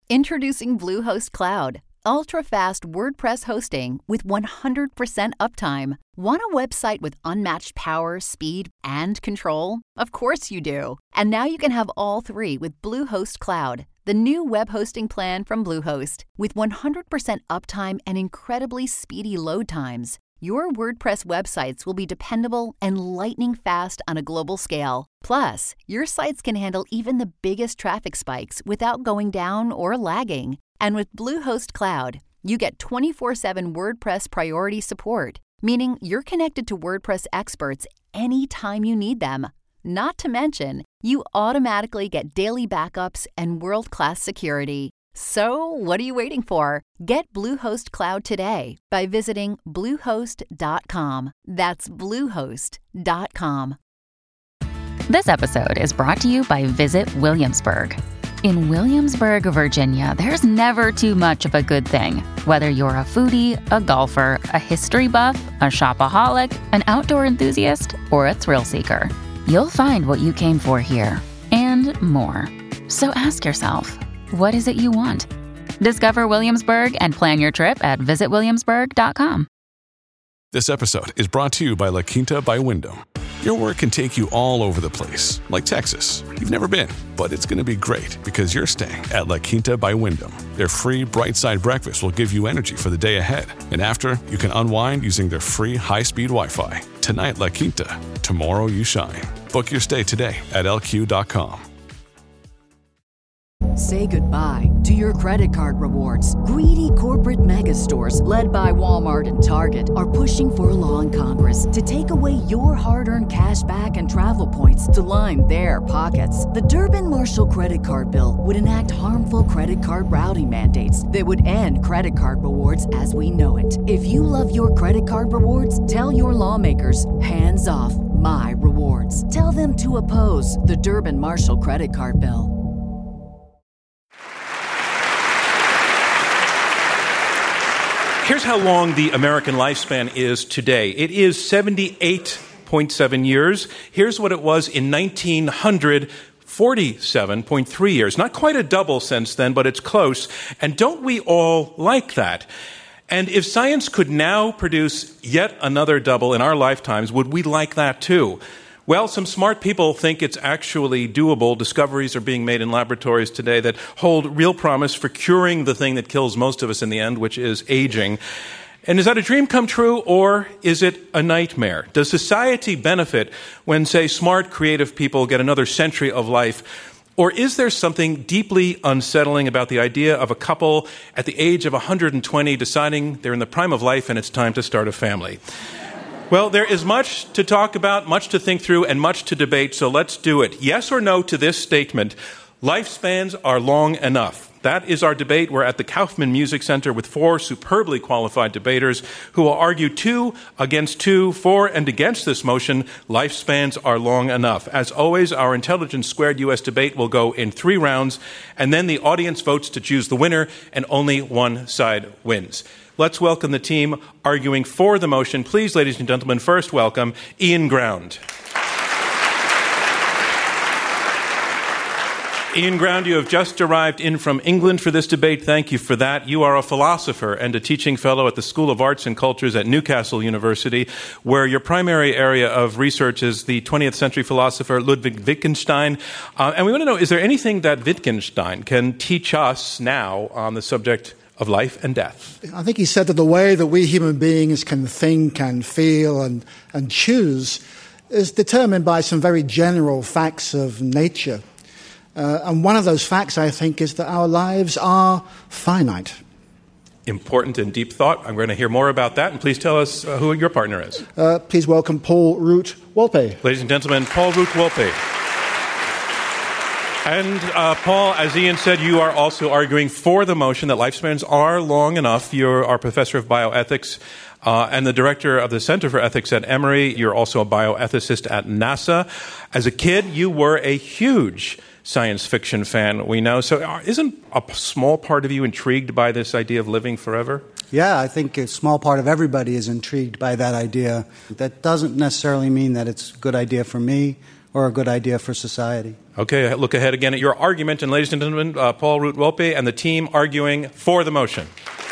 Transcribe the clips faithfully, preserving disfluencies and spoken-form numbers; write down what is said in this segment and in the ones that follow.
Introducing Bluehost Cloud, ultra-fast WordPress hosting with one hundred percent uptime. Want a website with unmatched power, speed, and control? Of course you do. And now you can have all three with Bluehost Cloud, the new web hosting plan from Bluehost. With one hundred percent uptime and incredibly speedy load times, your WordPress websites will be dependable and lightning fast on a global scale. Plus, your sites can handle even the biggest traffic spikes without going down or lagging. And with Bluehost Cloud, you get twenty-four seven WordPress priority support, meaning you're connected to WordPress experts anytime you need them. Not to mention, you automatically get daily backups and world-class security. So, what are you waiting for? Get Bluehost Cloud today by visiting bluehost dot com. That's bluehost dot com. This episode is brought to you by Visit Williamsburg. In Williamsburg, Virginia, there's never too much of a good thing. Whether you're a foodie, a golfer, a history buff, a shopaholic, an outdoor enthusiast, or a thrill seeker, you'll find what you came for here and more. So ask yourself, what is it you want? Discover Williamsburg and plan your trip at visit williamsburg dot com. This episode is brought to you by La Quinta by Wyndham. Your work can take you all over the place, like Texas. You've never been, but it's going to be great because you're staying at La Quinta by Wyndham. Their free Bright Side breakfast will give you energy for the day ahead. And after, you can unwind using their free high-speed Wi-Fi. Tonight, La Quinta. Tomorrow, you shine. Book your stay today at L Q dot com. Say goodbye to your credit card rewards. Greedy corporate mega stores, led by Walmart and Target, are pushing for a law in Congress to take away your hard-earned cash back and travel points to line their pockets. The Durbin-Marshall credit card bill would enact harmful credit card routing mandates that would end credit card rewards as we know it. If you love your credit card rewards, tell your lawmakers, hands off my rewards. Tell them to oppose the Durbin-Marshall credit card bill. Here's how long the American lifespan is today. It is seventy-eight point seven years. Here's what it was in nineteen hundred, forty-seven point three years. Not quite a double since then, but it's close. And don't we all like that? And if science could now produce yet another double in our lifetimes, would we like that too? Well, some smart people think it's actually doable. Discoveries are being made in laboratories today that hold real promise for curing the thing that kills most of us in the end, which is aging. And is that a dream come true, or is it a nightmare? Does society benefit when, say, smart, creative people get another century of life? Or is there something deeply unsettling about the idea of a couple at the age of one hundred twenty deciding they're in the prime of life and it's time to start a family? Well, there is much to talk about, much to think through, and much to debate, so let's do it. Yes or no to this statement: lifespans are long enough. That is our debate. We're at the Kaufman Music Center with four superbly qualified debaters who will argue two against two, for and against this motion: lifespans are long enough. As always, our Intelligence Squared U S debate will go in three rounds, and then the audience votes to choose the winner, and only one side wins. Let's welcome the team arguing for the motion. Please, ladies and gentlemen, first welcome Ian Ground. Ian Ground, you have just arrived in from England for this debate. Thank you for that. You are a philosopher and a teaching fellow at the School of Arts and Cultures at Newcastle University, where your primary area of research is the twentieth century philosopher Ludwig Wittgenstein. Uh, and we want to know, is there anything that Wittgenstein can teach us now on the subject of life and death? I think he said that the way that we human beings can think and feel and, and choose is determined by some very general facts of nature. Uh, and one of those facts, I think, is that our lives are finite. Important and deep thought. I'm going to hear more about that. And please tell us uh, who your partner is. Uh, please welcome Paul Root Wolpe. Ladies and gentlemen, Paul Root Wolpe. And, uh, Paul, as Ian said, you are also arguing for the motion that lifespans are long enough. You're our professor of bioethics uh, and the director of the Center for Ethics at Emory. You're also a bioethicist at NASA. As a kid, you were a huge science fiction fan, we know. So isn't a small part of you intrigued by this idea of living forever? Yeah, I think a small part of everybody is intrigued by that idea. That doesn't necessarily mean that it's a good idea for me or a good idea for society. Okay, look ahead again at your argument. And ladies and gentlemen, uh, Paul Root-Wolpe and the team arguing for the motion.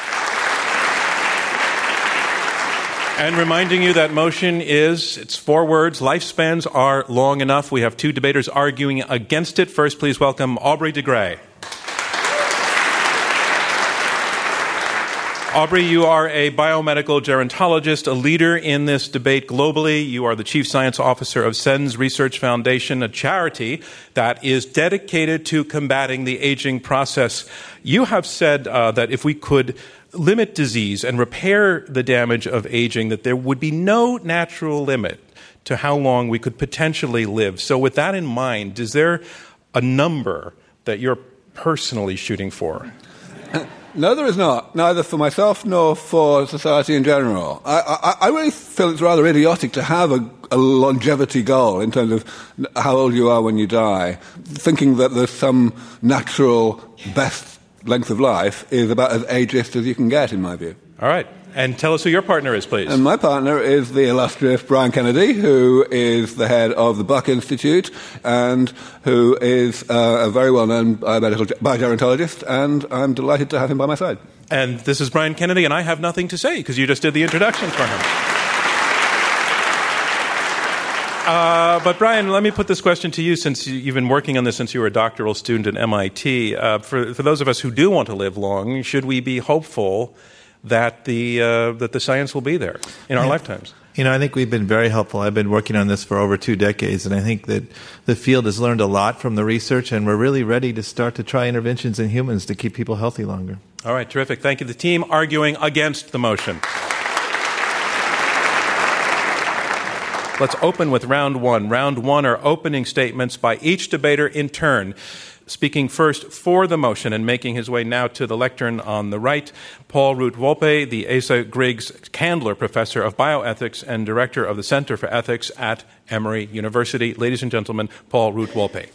And reminding you that motion is, it's four words, lifespans are long enough. We have two debaters arguing against it. First, please welcome Aubrey de Grey. Aubrey, you are a biomedical gerontologist, a leader in this debate globally. You are the chief science officer of SENS Research Foundation, a charity that is dedicated to combating the aging process. You have said uh, that if we could limit disease and repair the damage of aging, that there would be no natural limit to how long we could potentially live. So with that in mind, is there a number that you're personally shooting for? No, there is not, neither for myself nor for society in general. I, I, I really feel it's rather idiotic to have a, a longevity goal in terms of how old you are when you die, thinking that there's some natural best length of life is about as ageist as you can get, in my view. All right. And tell us who your partner is, please. And my partner is the illustrious Brian Kennedy, who is the head of the Buck Institute and who is uh, a very well-known biomedical biogerontologist, and I'm delighted to have him by my side. And this is Brian Kennedy, and I have nothing to say because you just did the introduction for him. Uh, but Brian, let me put this question to you, since you've been working on this since you were a doctoral student at M I T. Uh, for, for those of us who do want to live long, should we be hopeful that the uh, that the science will be there in our yeah. lifetimes? You know, I think we've been very helpful. I've been working on this for over two decades, and I think that the field has learned a lot from the research, and we're really ready to start to try interventions in humans to keep people healthy longer. All right, terrific. Thank you. The team arguing against the motion. Let's open with round one. Round one are opening statements by each debater in turn. Speaking first for the motion and making his way now to the lectern on the right, Paul Root-Wolpe, the Asa Griggs Candler Professor of Bioethics and Director of the Center for Ethics at Emory University. Ladies and gentlemen, Paul Root-Wolpe.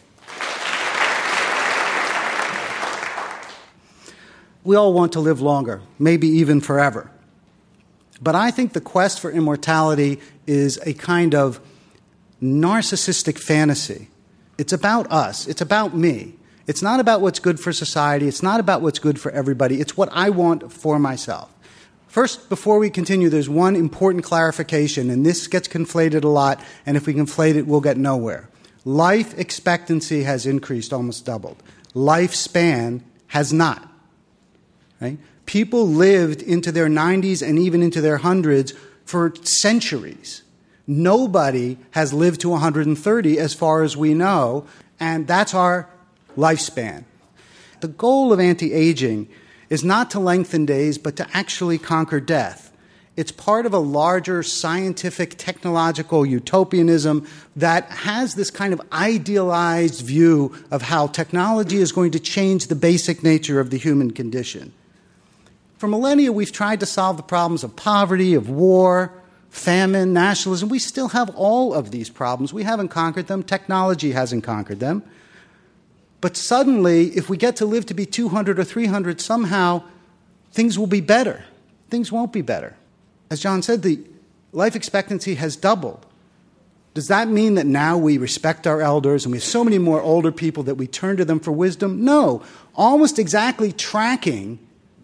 We all want to live longer, maybe even forever. But I think the quest for immortality is a kind of narcissistic fantasy. It's about us. It's about me. It's not about what's good for society. It's not about what's good for everybody. It's what I want for myself. First, before we continue, there's one important clarification, and this gets conflated a lot, and if we conflate it, we'll get nowhere. Life expectancy has increased, almost doubled. Lifespan has not. Right? People lived into their nineties and even into their hundreds for centuries. Nobody has lived to one hundred thirty as far as we know, and that's our lifespan. The goal of anti-aging is not to lengthen days, but to actually conquer death. It's part of a larger scientific, technological utopianism that has this kind of idealized view of how technology is going to change the basic nature of the human condition. For millennia, we've tried to solve the problems of poverty, of war, famine, nationalism. We still have all of these problems. We haven't conquered them. Technology hasn't conquered them. But suddenly, if we get to live to be two hundred or three hundred, somehow things will be better. Things won't be better. As John said, the life expectancy has doubled. Does that mean that now we respect our elders and we have so many more older people that we turn to them for wisdom? No. Almost exactly tracking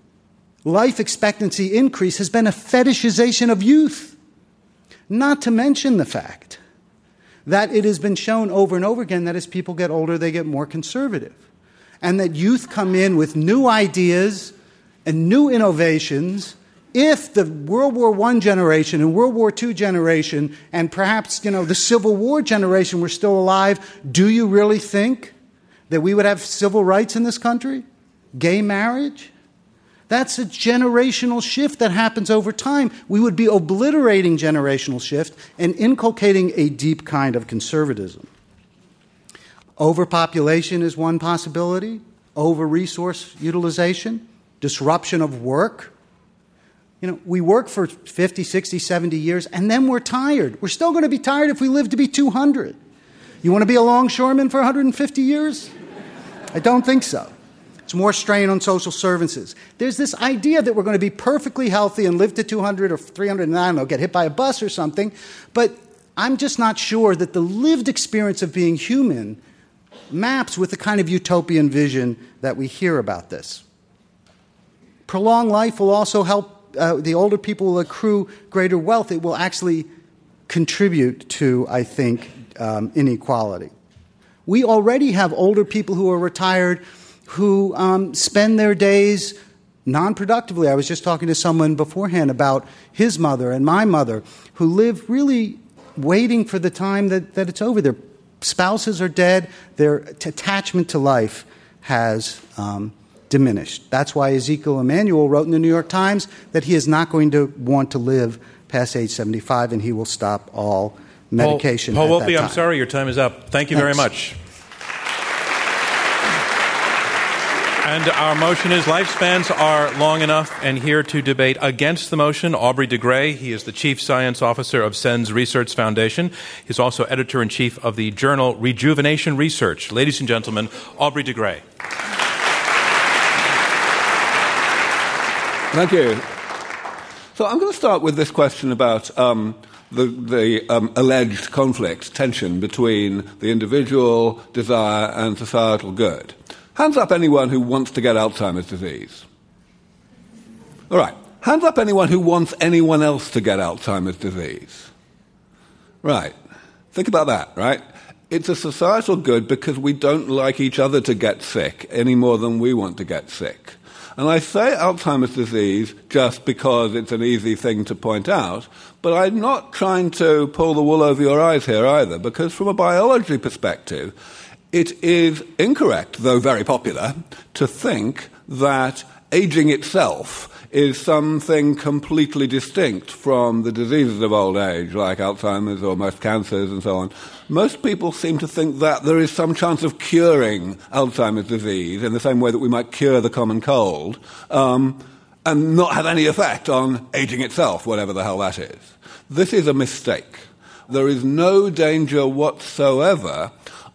life expectancy increase has been a fetishization of youth. Not to mention the fact that it has been shown over and over again that as people get older, they get more conservative. And that youth come in with new ideas and new innovations. If the World War One generation and World War Two generation and perhaps, you know, the Civil War generation were still alive, do you really think that we would have civil rights in this country? Gay marriage? That's a generational shift that happens over time. We would be obliterating generational shift and inculcating a deep kind of conservatism. Overpopulation is one possibility. Over-resource utilization. Disruption of work. You know, we work for fifty, sixty, seventy years, and then we're tired. We're still going to be tired if we live to be two hundred. You want to be a longshoreman for one hundred fifty years? I don't think so. It's more strain on social services. There's this idea that we're going to be perfectly healthy and live to two hundred or three hundred and I don't know, get hit by a bus or something. But I'm just not sure that the lived experience of being human maps with the kind of utopian vision that we hear about this. Prolonged life will also help, uh, the older people will accrue greater wealth. It will actually contribute to, I think, um, inequality. We already have older people who are retired who um, spend their days non-productively. I was just talking to someone beforehand about his mother and my mother who live really waiting for the time that, that it's over. Their spouses are dead. Their t- attachment to life has um, diminished. That's why Ezekiel Emanuel wrote in the New York Times that he is not going to want to live past age seventy-five, and he will stop all medication Paul, Paul at that Wolpe, time. I'm sorry, your time is up. Thank you Thanks. very much. And our motion is lifespans are long enough. And here to debate against the motion, Aubrey de Grey. He is the Chief Science Officer of SENS Research Foundation. He's also Editor-in-Chief of the journal Rejuvenation Research. Ladies and gentlemen, Aubrey de Grey. Thank you. So I'm going to start with this question about um, the, the um, alleged conflict, tension between the individual desire and societal good. Hands up anyone who wants to get Alzheimer's disease. All right. Hands up anyone who wants anyone else to get Alzheimer's disease. Right. Think about that, right? It's a societal good because we don't like each other to get sick any more than we want to get sick. And I say Alzheimer's disease just because it's an easy thing to point out, but I'm not trying to pull the wool over your eyes here either, because from a biology perspective, it is incorrect, though very popular, to think that aging itself is something completely distinct from the diseases of old age, like Alzheimer's or most cancers and so on. Most people seem to think that there is some chance of curing Alzheimer's disease in the same way that we might cure the common cold, um, and not have any effect on aging itself, whatever the hell that is. This is a mistake. There is no danger whatsoever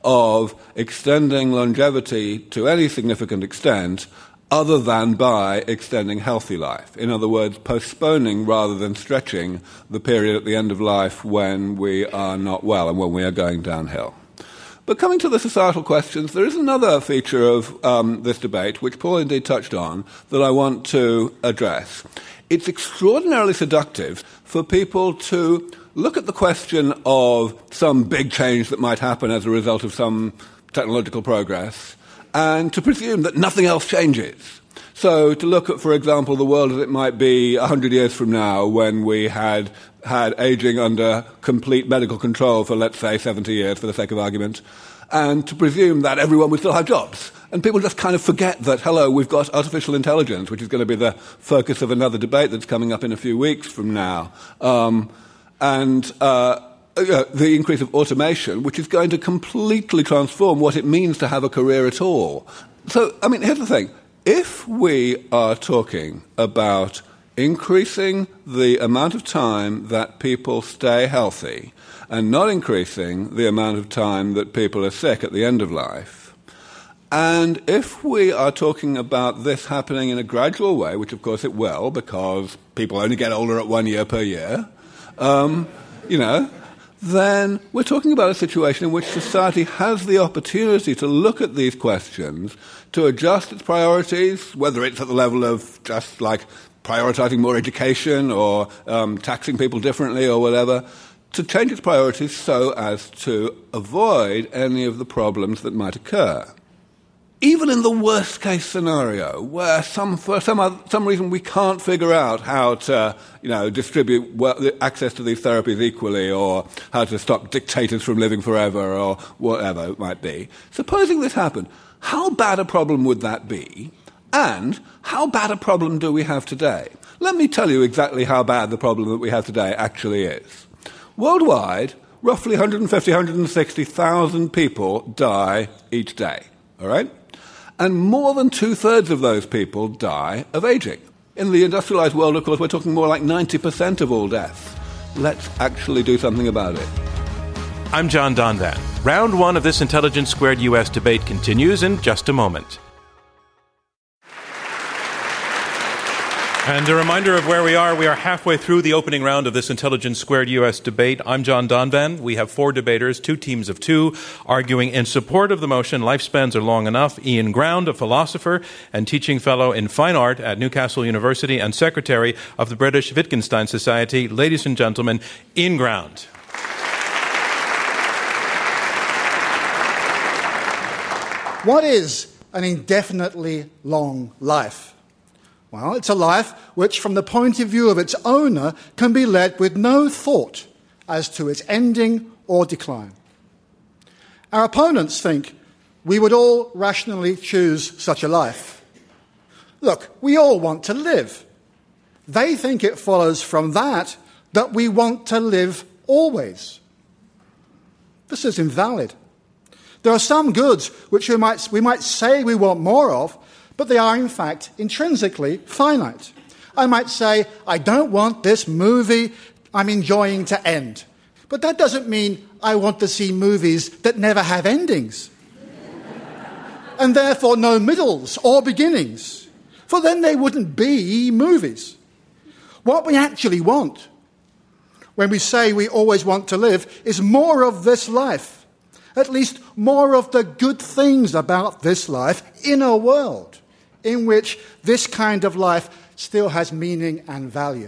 of extending longevity to any significant extent other than by extending healthy life. In other words, postponing rather than stretching the period at the end of life when we are not well and when we are going downhill. But coming to the societal questions, there is another feature of um, this debate, which Paul indeed touched on, that I want to address. It's extraordinarily seductive for people to look at the question of some big change that might happen as a result of some technological progress and to presume that nothing else changes. So to look at, for example, the world as it might be one hundred years from now when we had had aging under complete medical control for, let's say, seventy years for the sake of argument, and to presume that everyone would still have jobs. And people just kind of forget that, hello, we've got artificial intelligence, which is going to be the focus of another debate that's coming up in a few weeks from now. Um, and uh, uh, the increase of automation, which is going to completely transform what it means to have a career at all. So, I mean, here's the thing. If we are talking about increasing the amount of time that people stay healthy and not increasing the amount of time that people are sick at the end of life, and if we are talking about this happening in a gradual way, which of course it will, because people only get older at one year per year, um, you know, then we're talking about a situation in which society has the opportunity to look at these questions, to adjust its priorities, whether it's at the level of just like prioritizing more education or um, taxing people differently or whatever, to change its priorities so as to avoid any of the problems that might occur. Even in the worst-case scenario, where some, for some, other, some reason we can't figure out how to, you know, distribute well, access to these therapies equally, or how to stop dictators from living forever, or whatever it might be, supposing this happened, how bad a problem would that be? And how bad a problem do we have today? Let me tell you exactly how bad the problem that we have today actually is. Worldwide, roughly one hundred fifty, one hundred sixty thousand people die each day, all right? And more than two-thirds of those people die of aging. In the industrialized world, of course, we're talking more like ninety percent of all deaths. Let's actually do something about it. I'm John Donvan. Round one of this Intelligence Squared U S debate continues in just a moment. And a reminder of where we are. We are halfway through the opening round of this Intelligence Squared U S debate. I'm John Donvan. We have four debaters, two teams of two, arguing in support of the motion, lifespans are long enough. Ian Ground, a philosopher and teaching fellow in fine art at Newcastle University and secretary of the British Wittgenstein Society. Ladies and gentlemen, Ian Ground. What is an indefinitely long life? Well, it's a life which, from the point of view of its owner, can be led with no thought as to its ending or decline. Our opponents think we would all rationally choose such a life. Look, we all want to live. They think it follows from that that we want to live always. This is invalid. There are some goods which we might, we might say we want more of, but they are, in fact, intrinsically finite. I might say, I don't want this movie I'm enjoying to end. But that doesn't mean I want to see movies that never have endings. And therefore no middles or beginnings. For then they wouldn't be movies. What we actually want, when we say we always want to live, is more of this life. At least more of the good things about this life in a world in which this kind of life still has meaning and value.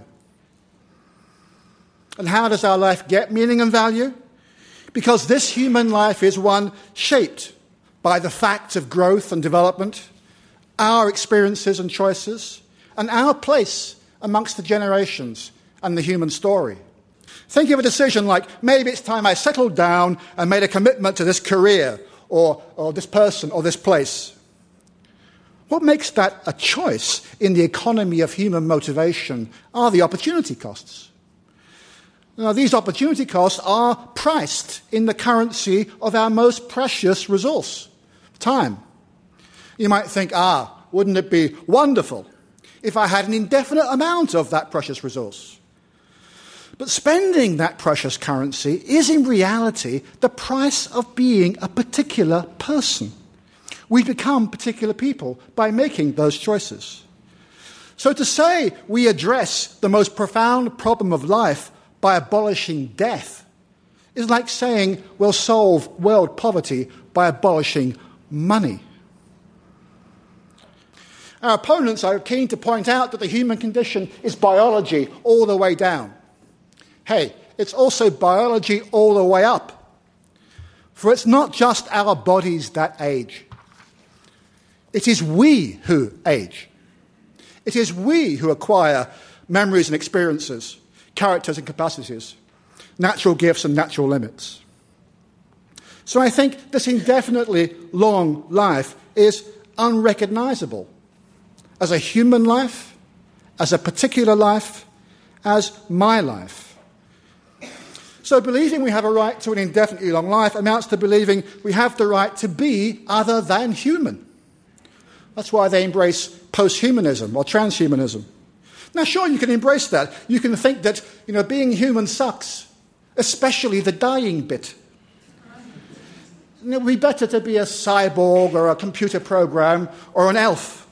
And how does our life get meaning and value? Because this human life is one shaped by the facts of growth and development, our experiences and choices, and our place amongst the generations and the human story. Think of a decision like, maybe it's time I settled down and made a commitment to this career or, or this person or this place. What makes that a choice in the economy of human motivation are the opportunity costs. Now, these opportunity costs are priced in the currency of our most precious resource, time. You might think, ah, wouldn't it be wonderful if I had an indefinite amount of that precious resource? But spending that precious currency is in reality the price of being a particular person. We become particular people by making those choices. So to say we address the most profound problem of life by abolishing death is like saying we'll solve world poverty by abolishing money. Our opponents are keen to point out that the human condition is biology all the way down. Hey, it's also biology all the way up. For it's not just our bodies that age. It is we who age. It is we who acquire memories and experiences, characters and capacities, natural gifts and natural limits. So I think this indefinitely long life is unrecognizable as a human life, as a particular life, as my life. So believing we have a right to an indefinitely long life amounts to believing we have the right to be other than human. That's why they embrace posthumanism or transhumanism. Now, sure, you can embrace that. You can think that, you know, being human sucks, especially the dying bit. It would be better to be a cyborg or a computer program or an elf.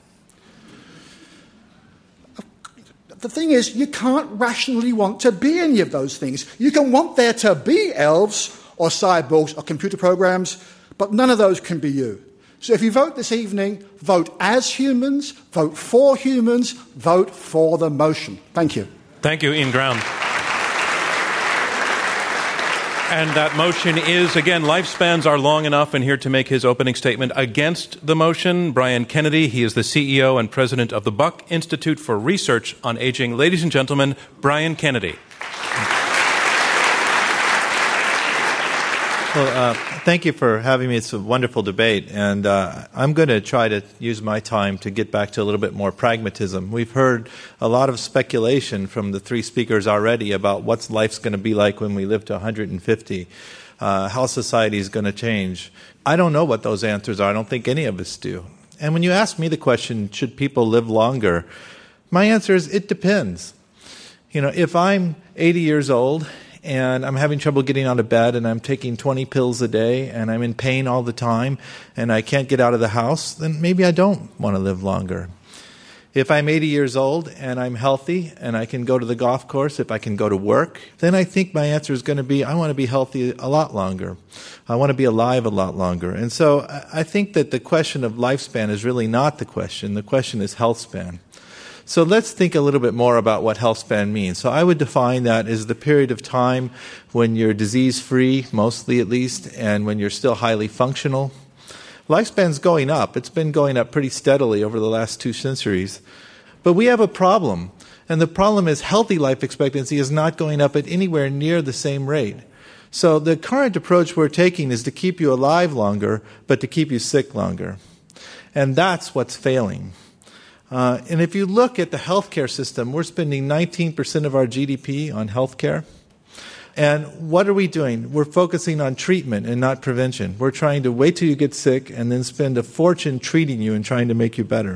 The thing is, you can't rationally want to be any of those things. You can want there to be elves or cyborgs or computer programs, but none of those can be you. So if you vote this evening, vote as humans, vote for humans, vote for the motion. Thank you. Thank you, Ian Ground. And that motion is, again, lifespans are long enough. And here to make his opening statement against the motion, Brian Kennedy. He is the C E O and president of the Buck Institute for Research on Aging. Ladies and gentlemen, Brian Kennedy. Well, uh, thank you for having me. It's a wonderful debate, and uh, I'm going to try to use my time to get back to a little bit more pragmatism. We've heard a lot of speculation from the three speakers already about what life's going to be like when we live to one hundred fifty, uh, how society is going to change. I don't know what those answers are. I don't think any of us do. And when you ask me the question, should people live longer, my answer is it depends. You know, if I'm eighty years old and I'm having trouble getting out of bed, and I'm taking twenty pills a day, and I'm in pain all the time, and I can't get out of the house, then maybe I don't want to live longer. If I'm eighty years old and I'm healthy and I can go to the golf course, if I can go to work, then I think my answer is going to be I want to be healthy a lot longer. I want to be alive a lot longer. And so I think that the question of lifespan is really not the question. The question is health span. So let's think a little bit more about what health span means. So I would define that as the period of time when you're disease-free, mostly at least, and when you're still highly functional. Lifespan's going up. It's been going up pretty steadily over the last two centuries. But we have a problem. And the problem is healthy life expectancy is not going up at anywhere near the same rate. So the current approach we're taking is to keep you alive longer, but to keep you sick longer. And that's what's failing. Uh, and if you look at the healthcare system, we're spending nineteen percent of our G D P on healthcare. And what are we doing? We're focusing on treatment and not prevention. We're trying to wait till you get sick and then spend a fortune treating you and trying to make you better.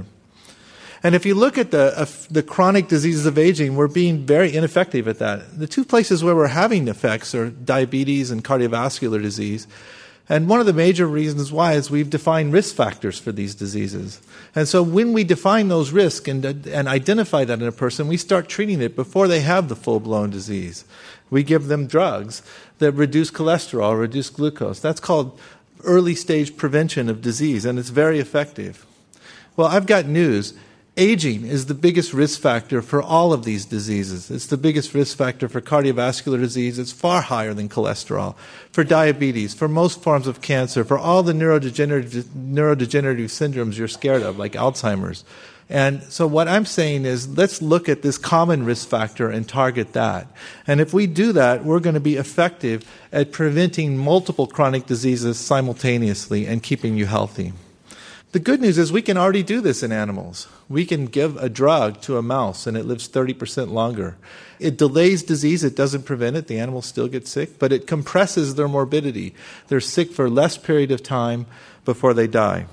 And if you look at the uh, the chronic diseases of aging, we're being very ineffective at that. The two places where we're having effects are diabetes and cardiovascular disease. And one of the major reasons why is we've defined risk factors for these diseases. And so when we define those risks and, and identify that in a person, we start treating it before they have the full-blown disease. We give them drugs that reduce cholesterol, reduce glucose. That's called early-stage prevention of disease, and it's very effective. Well, I've got news. Aging is the biggest risk factor for all of these diseases. It's the biggest risk factor for cardiovascular disease. It's far higher than cholesterol. For diabetes, for most forms of cancer, for all the neurodegenerative, neurodegenerative syndromes you're scared of, like Alzheimer's. And so what I'm saying is let's look at this common risk factor and target that. And if we do that, we're going to be effective at preventing multiple chronic diseases simultaneously and keeping you healthy. The good news is we can already do this in animals. We can give a drug to a mouse and it lives thirty percent longer. It delays disease, it doesn't prevent it, the animals still get sick, but it compresses their morbidity. They're sick for less period of time before they die.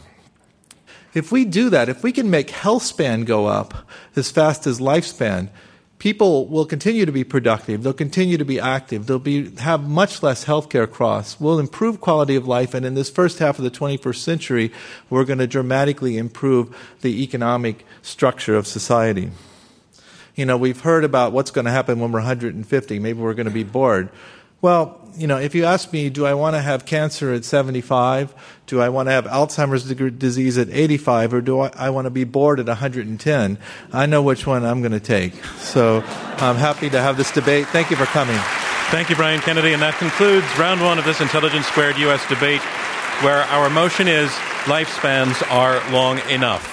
If we do that, if we can make health span go up as fast as lifespan, people will continue to be productive, they'll continue to be active, they'll be, have much less healthcare costs, we'll improve quality of life, and in this first half of the twenty-first century, we're going to dramatically improve the economic structure of society. You know, we've heard about what's going to happen when we're one hundred fifty, maybe we're going to be bored. Well, you know, if you ask me, do I want to have cancer at seventy-five? Do I want to have Alzheimer's disease at eighty-five? Or do I, I want to be bored at one hundred ten? I know which one I'm going to take. So I'm happy to have this debate. Thank you for coming. Thank you, Brian Kennedy. And that concludes round one of this Intelligence Squared U S debate, where our motion is lifespans are long enough.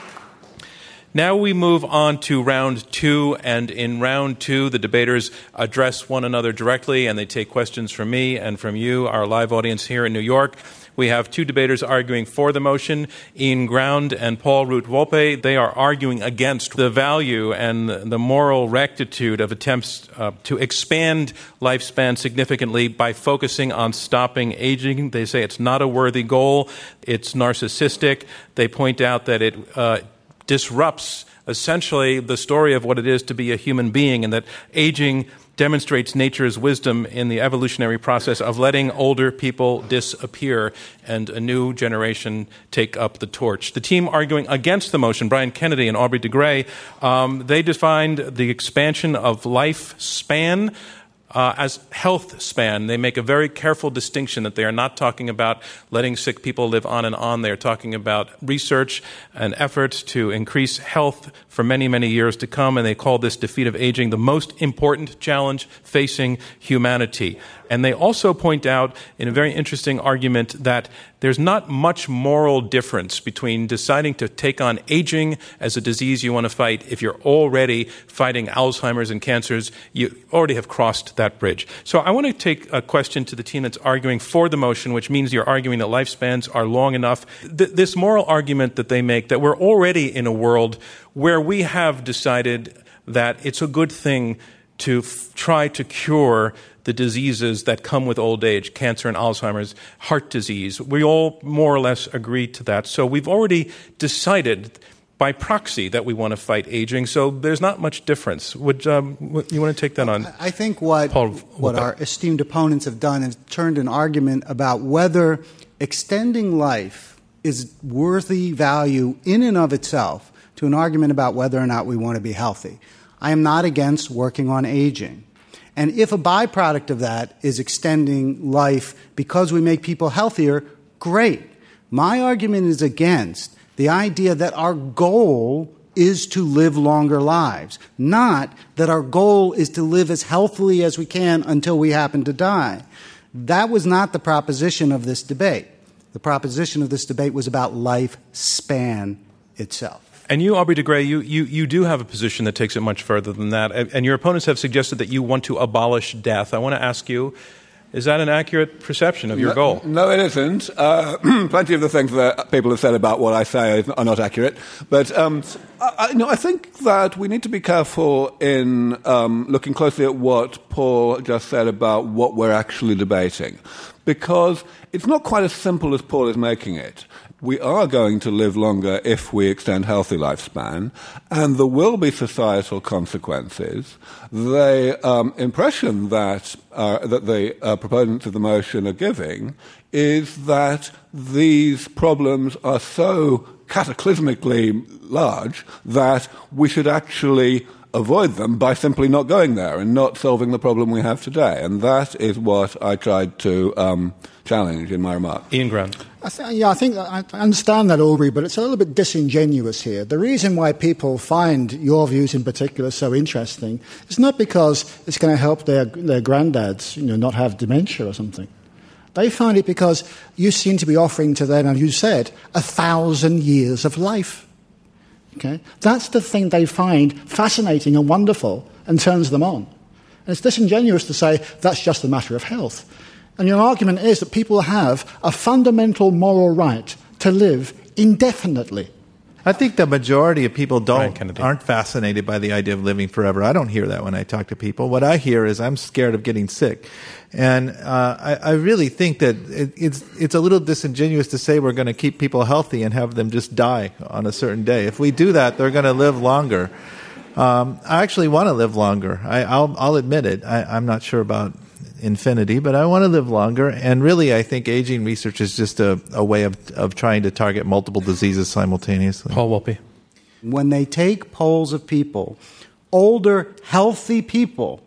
Now we move on to round two, and in round two, the debaters address one another directly, and they take questions from me and from you, our live audience here in New York. We have two debaters arguing for the motion, Ian Ground and Paul Root-Wolpe. They are arguing against the value and the moral rectitude of attempts uh, to expand lifespan significantly by focusing on stopping aging. They say it's not a worthy goal. It's narcissistic. They point out that it uh, disrupts essentially the story of what it is to be a human being, and that aging demonstrates nature's wisdom in the evolutionary process of letting older people disappear and a new generation take up the torch. The team arguing against the motion, Brian Kennedy and Aubrey de Grey, um, they defined the expansion of lifespan Uh, as health span. They make a very careful distinction that they are not talking about letting sick people live on and on. They are talking about research and efforts to increase health for many, many years to come, and they call this defeat of aging the most important challenge facing humanity. And they also point out in a very interesting argument that there's not much moral difference between deciding to take on aging as a disease you want to fight. If you're already fighting Alzheimer's and cancers, you already have crossed that bridge. So I want to take a question to the team that's arguing for the motion, which means you're arguing that lifespans are long enough. Th- this moral argument that they make, that we're already in a world where we have decided that it's a good thing to f- try to cure the diseases that come with old age, cancer and Alzheimer's, heart disease. We all more or less agree to that. So we've already decided by proxy that we want to fight aging. So there's not much difference. Would um, you want to take that on? I think what, Paul, what our esteemed opponents have done is turned an argument about whether extending life is worthy value in and of itself, to an argument about whether or not we want to be healthy. I am not against working on aging. And if a byproduct of that is extending life because we make people healthier, great. My argument is against the idea that our goal is to live longer lives, not that our goal is to live as healthily as we can until we happen to die. That was not the proposition of this debate. The proposition of this debate was about lifespan itself. And you, Aubrey de Grey, you, you, you do have a position that takes it much further than that. And your opponents have suggested that you want to abolish death. I want to ask you, is that an accurate perception of your no, goal? No, it isn't. Uh, plenty of the things that people have said about what I say are not accurate. But um, I, I, no, I think that we need to be careful in um, looking closely at what Paul just said about what we're actually debating. Because it's not quite as simple as Paul is making it. We are going to live longer if we extend healthy lifespan, and there will be societal consequences. The um, impression that uh, that the uh, proponents of the motion are giving is that these problems are so cataclysmically large that we should actually avoid them by simply not going there and not solving the problem we have today. And that is what I tried to um, challenge in my remark. Ian Grant. I th- yeah, I think I understand that, Aubrey, but it's a little bit disingenuous here. The reason why people find your views in particular so interesting is not because it's going to help their their granddads, you know, not have dementia or something. They find it because you seem to be offering to them, as you said, a thousand years of life. Okay? That's the thing they find fascinating and wonderful and turns them on. And it's disingenuous to say that's just a matter of health. And your argument is that people have a fundamental moral right to live indefinitely. I think the majority of people don't aren't fascinated by the idea of living forever. I don't hear that when I talk to people. What I hear is I'm scared of getting sick. And uh, I, I really think that it, it's it's a little disingenuous to say we're going to keep people healthy and have them just die on a certain day. If we do that, they're going to live longer. Um, I actually want to live longer. I, I'll, I'll admit it. I, I'm not sure about infinity, but I want to live longer. And really, I think aging research is just a, a way of, of trying to target multiple diseases simultaneously. Paul Wolpe. When they take polls of people, older, healthy people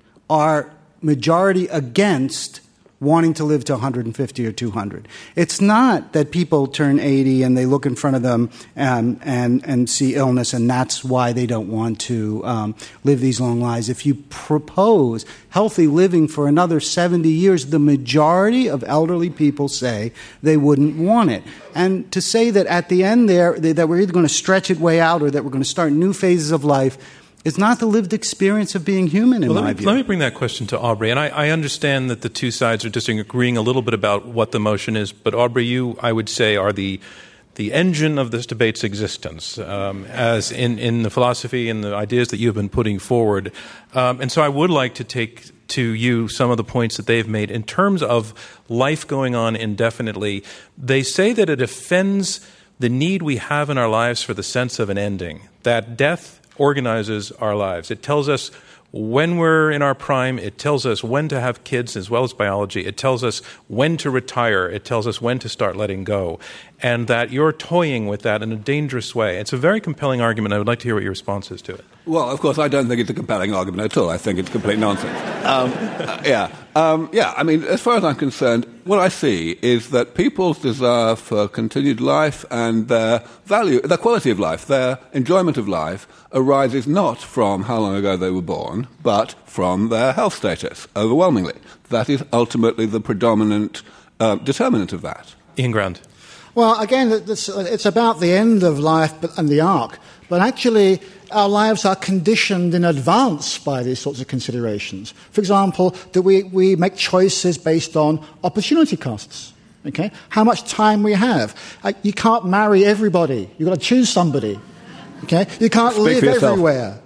are majority against wanting to live to one hundred fifty or two hundred. It's not that people turn eighty and they look in front of them and and, and see illness, and that's why they don't want to um, live these long lives. If you propose healthy living for another seventy years, the majority of elderly people say they wouldn't want it. And to say that at the end there, that we're either going to stretch it way out or that we're going to start new phases of life, it's not the lived experience of being human, in well, my let me, view. Let me bring that question to Aubrey. And I, I understand that the two sides are disagreeing a little bit about what the motion is. But Aubrey, you, I would say, are the the engine of this debate's existence, um, as in, in the philosophy and the ideas that you've been putting forward. Um, and so I would like to take to you some of the points that they've made. In terms of life going on indefinitely, they say that it offends the need we have in our lives for the sense of an ending, that death organizes our lives. It tells us when we're in our prime. It tells us when to have kids as well as biology. It tells us when to retire. It tells us when to start letting go. And that you're toying with that in a dangerous way. It's a very compelling argument. I would like to hear what your response is to it. Well, of course, I don't think it's a compelling argument at all. I think it's complete nonsense. Um, uh, yeah. Um, yeah, I mean, as far as I'm concerned, what I see is that people's desire for continued life and their value, their quality of life, their enjoyment of life, arises not from how long ago they were born, but from their health status, overwhelmingly. That is ultimately the predominant uh, determinant of that. Ian Grant. Well, again, it's, it's about the end of life and the arc, but actually our lives are conditioned in advance by these sorts of considerations. For example, that we, we make choices based on opportunity costs. Okay, how much time we have. Uh, you can't marry everybody. You've got to choose somebody. Okay, you can't Speak live everywhere.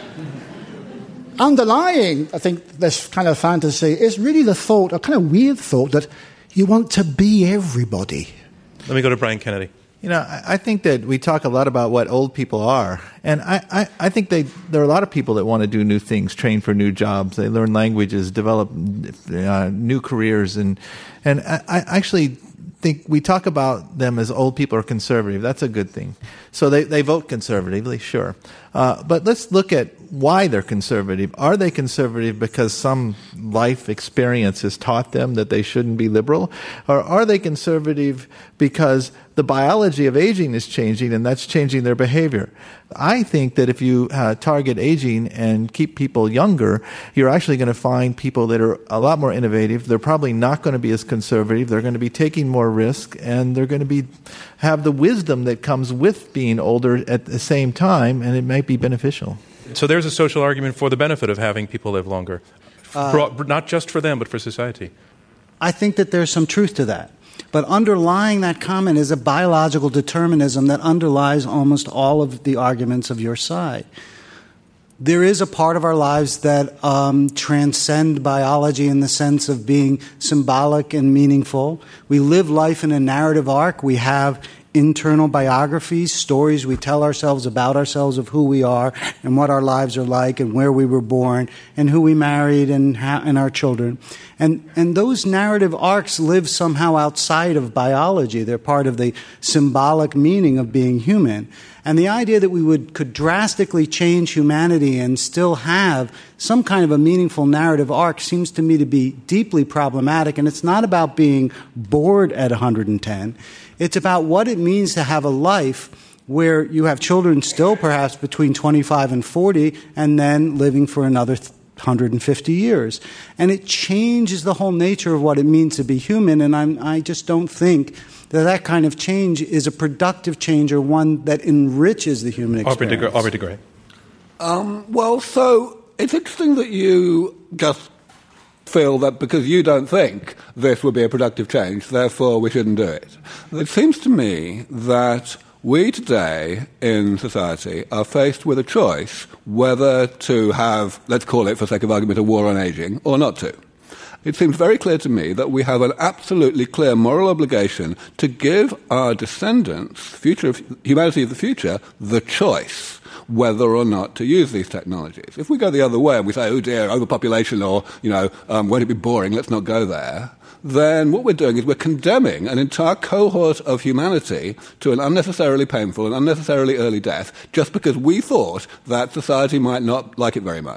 Underlying, I think, this kind of fantasy is really the thought, a kind of weird thought, that you want to be everybody. Let me go to Brian Kennedy. You know, I, I think that we talk a lot about what old people are. And I, I, I think they, there are a lot of people that want to do new things, train for new jobs. They learn languages, develop uh, new careers. And, and I, I actually think we talk about them as old people are conservative. That's a good thing. So they, they vote conservatively, sure. Uh, but let's look at why they're conservative. Are they conservative because some life experience has taught them that they shouldn't be liberal? Or are they conservative because the biology of aging is changing and that's changing their behavior? I think that if you uh, target aging and keep people younger, you're actually going to find people that are a lot more innovative. They're probably not going to be as conservative. They're going to be taking more risk, and they're going to be have the wisdom that comes with being older at the same time, and it might be beneficial. So there's a social argument for the benefit of having people live longer, uh, Brought, not just for them, but for society. I think that there's some truth to that. But underlying that comment is a biological determinism that underlies almost all of the arguments of your side. There is a part of our lives that um, transcend biology in the sense of being symbolic and meaningful. We live life in a narrative arc. We have internal biographies, stories we tell ourselves about ourselves of who we are and what our lives are like and where we were born and who we married and, how, and our children. And, and those narrative arcs live somehow outside of biology. They're part of the symbolic meaning of being human. And the idea that we would could drastically change humanity and still have some kind of a meaningful narrative arc seems to me to be deeply problematic. And it's not about being bored at one hundred ten. It's about what it means to have a life where you have children still perhaps between twenty-five and forty and then living for another one hundred fifty years. And it changes the whole nature of what it means to be human. And I'm, I just don't think that that kind of change is a productive change or one that enriches the human experience. Aubrey de Grey. Um, well, so it's interesting that you just feel that because you don't think this would be a productive change, therefore we shouldn't do it. It seems to me that we today in society are faced with a choice whether to have, let's call it for sake of argument, a war on aging or not to. It seems very clear to me that we have an absolutely clear moral obligation to give our descendants, future of humanity of the future, the choice whether or not to use these technologies. If we go the other way and we say, oh dear, overpopulation, or, you know, um, won't it be boring, let's not go there, then what we're doing is we're condemning an entire cohort of humanity to an unnecessarily painful and unnecessarily early death just because we thought that society might not like it very much.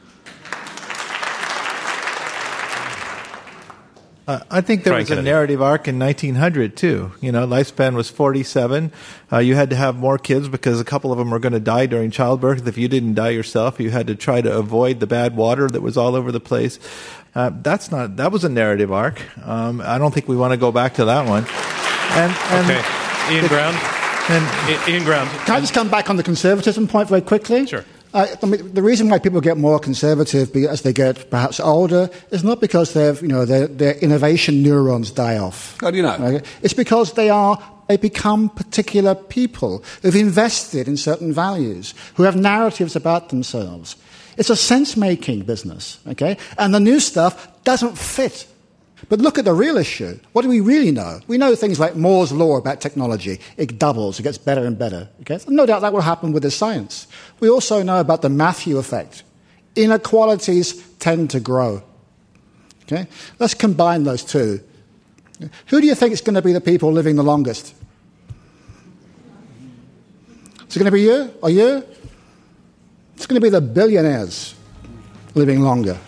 Uh, I think there was a narrative arc in nineteen hundred, too. You know, lifespan was forty-seven. Uh, you had to have more kids because a couple of them were going to die during childbirth. If you didn't die yourself, you had to try to avoid the bad water that was all over the place. Uh, that's not, that was a narrative arc. Um, I don't think we want to go back to that one. And, and okay. Ian Ground. And, Ian Ground. Can I just come back on the conservatism point very quickly? Sure. Uh, I mean, the reason why people get more conservative as they get perhaps older is not because they've, you know, their, their innovation neurons die off. How do you know? Right? It's because they are they become particular people who've invested in certain values, who have narratives about themselves. It's a sense-making business, okay? And the new stuff doesn't fit. But look at the real issue. What do we really know? We know things like Moore's law about technology. It doubles. It gets better and better. Okay? So no doubt that will happen with the science. We also know about the Matthew effect. Inequalities tend to grow. Okay? Let's combine those two. Who do you think is going to be the people living the longest? Is it going to be you or you? It's going to be the billionaires living longer.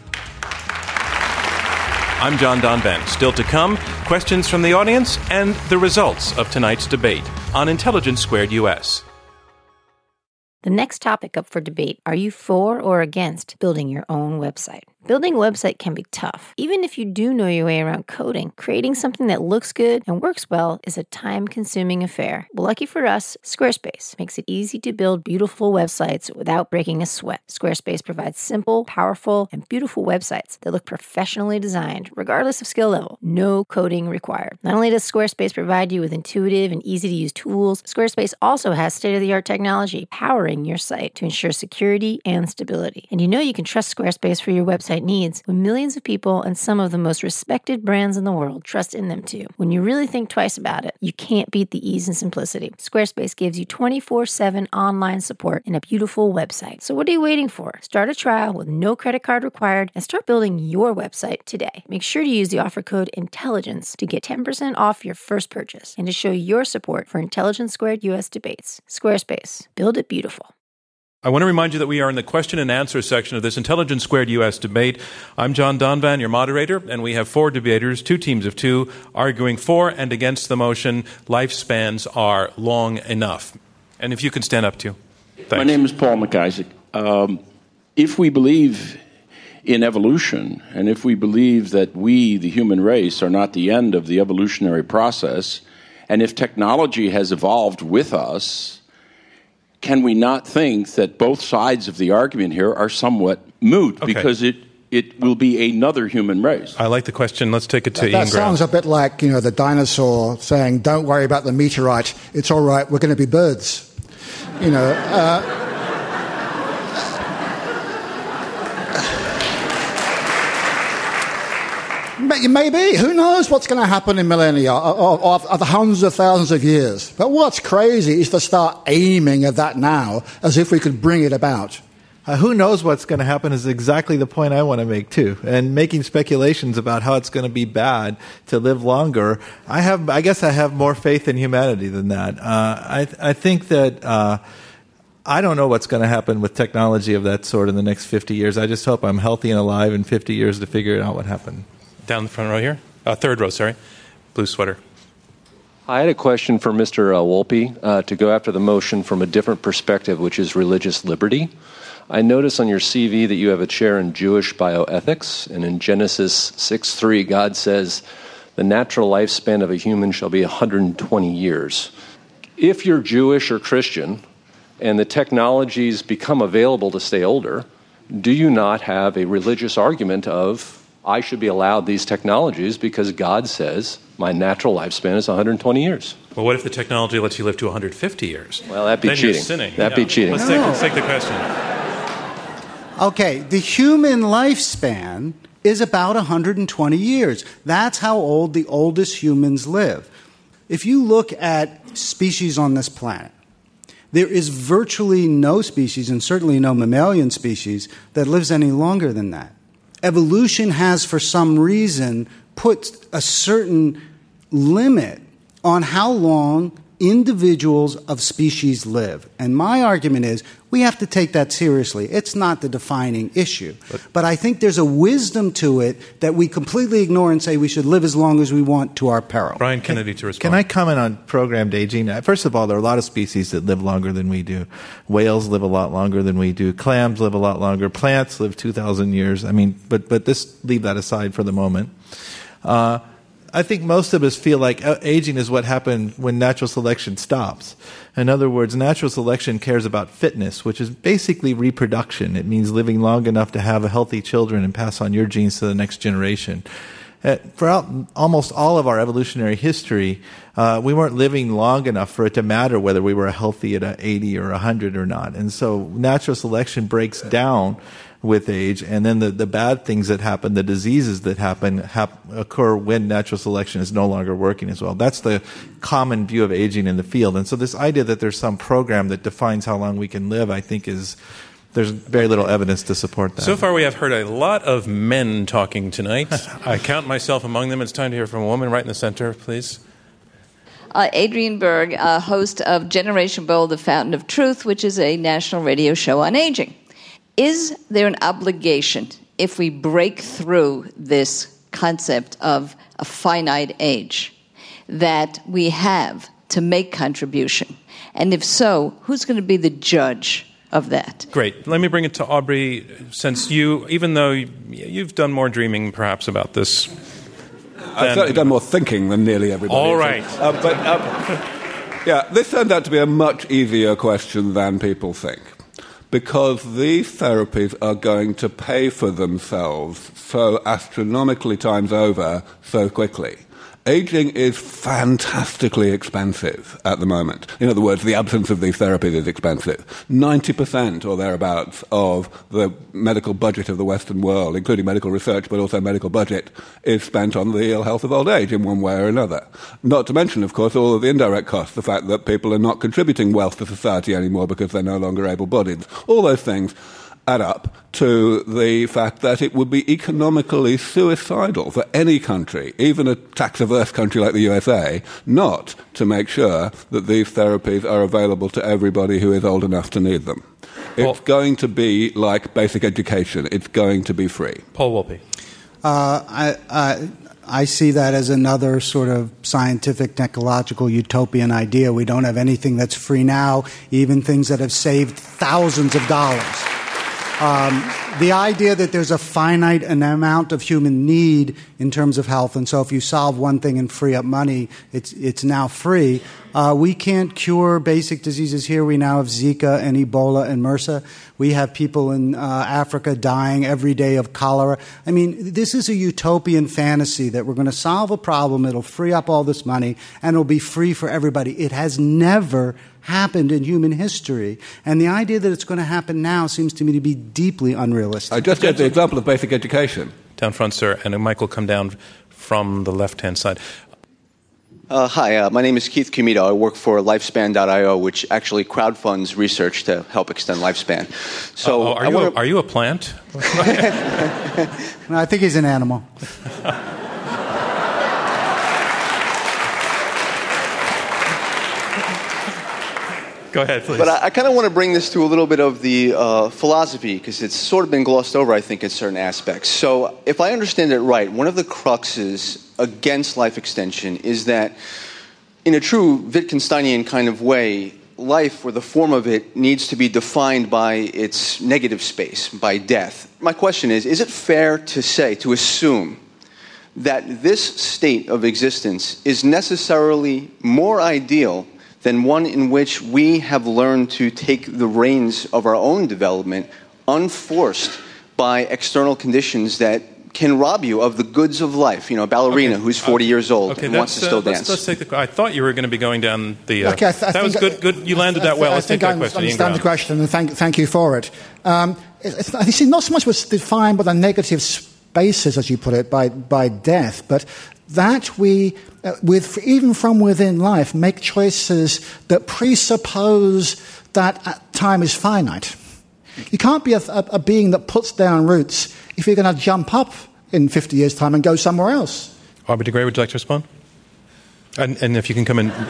I'm John Donvan. Still to come, questions from the audience and the results of tonight's debate on Intelligence Squared U S. The next topic up for debate, are you for or against building your own website? Building a website can be tough. Even if you do know your way around coding, creating something that looks good and works well is a time-consuming affair. But lucky for us, Squarespace makes it easy to build beautiful websites without breaking a sweat. Squarespace provides simple, powerful, and beautiful websites that look professionally designed, regardless of skill level. No coding required. Not only does Squarespace provide you with intuitive and easy-to-use tools, Squarespace also has state-of-the-art technology powering your site to ensure security and stability. And you know you can trust Squarespace for your website website needs when millions of people and some of the most respected brands in the world trust in them too. When you really think twice about it, you can't beat the ease and simplicity. Squarespace gives you twenty-four seven online support and a beautiful website. So what are you waiting for? Start a trial with no credit card required and start building your website today. Make sure to use the offer code INTELLIGENCE to get ten percent off your first purchase and to show your support for Intelligence Squared U S debates. Squarespace. Build it beautiful. I want to remind you that we are in the question and answer section of this Intelligence Squared U S debate. I'm John Donvan, your moderator, and we have four debaters, two teams of two, arguing for and against the motion, lifespans are long enough. And if you can stand up too. Thanks. My name is Paul McIsaac. Um, if we believe in evolution, and if we believe that we, the human race, are not the end of the evolutionary process, and if technology has evolved with us, can we not think that both sides of the argument here are somewhat moot, okay. because it, it will be another human race? I like the question. Let's take it to that, Ian That sounds Graham. a bit like, you know, the dinosaur saying, don't worry about the meteorite, it's all right, we're going to be birds. You know, uh, maybe. Who knows what's going to happen in millennia or, or, or the hundreds of thousands of years. But what's crazy is to start aiming at that now as if we could bring it about. Uh, who knows what's going to happen is exactly the point I want to make, too. And making speculations about how it's going to be bad to live longer, I have, I guess I have more faith in humanity than that. Uh, I, I think that... Uh, I don't know what's going to happen with technology of that sort in the next fifty years. I just hope I'm healthy and alive in fifty years to figure out what happened. Down the front row here. Uh, third row, sorry. Blue sweater. I had a question for Mister Uh, Wolpe uh, to go after the motion from a different perspective, which is religious liberty. I notice on your C V that you have a chair in Jewish bioethics, and in Genesis six three, God says, the natural lifespan of a human shall be one hundred twenty years. If you're Jewish or Christian, and the technologies become available to stay older, do you not have a religious argument of, I should be allowed these technologies because God says my natural lifespan is one hundred twenty years? Well, what if the technology lets you live to one hundred fifty years? Well, that'd be then cheating. You're sinning. That'd yeah. be cheating. Let's, No. take, let's take the question. Okay, the human lifespan is about one hundred twenty years. That's how old the oldest humans live. If you look at species on this planet, there is virtually no species, and certainly no mammalian species, that lives any longer than that. Evolution has, for some reason, put a certain limit on how long individuals of species live. And my argument is we have to take that seriously. It's not the defining issue. But, but I think there's a wisdom to it that we completely ignore and say we should live as long as we want to our peril. Brian Kennedy to respond. Can I comment on programmed aging? First of all, there are a lot of species that live longer than we do. Whales live a lot longer than we do. Clams live a lot longer. Plants live two thousand years. I mean, but, but this, leave that aside for the moment. Uh, I think most of us feel like aging is what happened when natural selection stops. In other words, natural selection cares about fitness, which is basically reproduction. It means living long enough to have healthy children and pass on your genes to the next generation. Throughout almost all of our evolutionary history, uh, we weren't living long enough for it to matter whether we were healthy at eighty or one hundred or not. And so natural selection breaks down with age, and then the, the bad things that happen, the diseases that happen, hap- occur when natural selection is no longer working as well. That's the common view of aging in the field. And so this idea that there's some program that defines how long we can live, I think is, there's very little evidence to support that. So far we have heard a lot of men talking tonight. I count myself among them. It's time to hear from a woman right in the center, please. Uh, Adrienne Berg, uh, host of Generation Bold, The Fountain of Truth, which is a national radio show on aging. Is there an obligation, if we break through this concept of a finite age, that we have to make contribution? And if so, who's going to be the judge of that? Great. Let me bring it to Aubrey, since you, even though you've done more dreaming perhaps about this. I've certainly done more thinking than nearly everybody. All right. Uh, but, uh, yeah, this turned out to be a much easier question than people think, because these therapies are going to pay for themselves so astronomically times over so quickly. aging is fantastically expensive at the moment. In other words, the absence of these therapies is expensive. ninety percent or thereabouts of the medical budget of the Western world, including medical research, but also medical budget, is spent on the ill health of old age in one way or another. Not to mention, of course, all of the indirect costs, the fact that people are not contributing wealth to society anymore because they're no longer able-bodied. All those things add up to the fact that it would be economically suicidal for any country, even a tax-averse country like the U S A, not to make sure that these therapies are available to everybody who is old enough to need them. Paul, it's going to be like basic education. It's going to be free. Paul Wolpe. Uh, I, I, I see that as another sort of scientific, technological, utopian idea. We don't have anything that's free now, even things that have saved thousands of dollars. Um, the idea that there's a finite amount of human need in terms of health, and so if you solve one thing and free up money, it's it's now free. Uh, we can't cure basic diseases here. We now have Zika and Ebola and MRSA. We have people in uh, Africa dying every day of cholera. I mean, this is a utopian fantasy that we're going to solve a problem, it'll free up all this money, and it'll be free for everybody. It has never happened in human history. And the idea that it's going to happen now seems to me to be deeply unrealistic. I just gave the example of basic education. Down front, sir, and Mike will come down from the left-hand side. Uh, hi, uh, my name is Keith Comito. I work for Lifespan dot io, which actually crowdfunds research to help extend lifespan. So, uh, are, I you wanna... a, are you a plant? No, I think he's an animal. Go ahead, please. But I, I kind of want to bring this to a little bit of the uh, philosophy, because it's sort of been glossed over, I think, in certain aspects. So if I understand it right, one of the cruxes against life extension is that in a true Wittgensteinian kind of way, life, or the form of it, needs to be defined by its negative space, by death. My question is, is it fair to say, to assume, that this state of existence is necessarily more ideal than one in which we have learned to take the reins of our own development unforced by external conditions that can rob you of the goods of life? You know, a ballerina okay. who's forty uh, years old okay, and wants to still uh, dance. Let's, let's take the, I thought you were going to be going down the... Uh, okay, I th- I that was good, good. You landed I th- that well. I Let's think take that I question. understand the question, and thank, thank you for it. Um, it's, it's not so much what's defined by the negative spaces, as you put it, by, by death, but that we, uh, with even from within life, make choices that presuppose that time is finite. You can't be a, a, a being that puts down roots if you're going to jump up in fifty years' time and go somewhere else. Aubrey de Grey, would you like to respond? And, and if you can come in...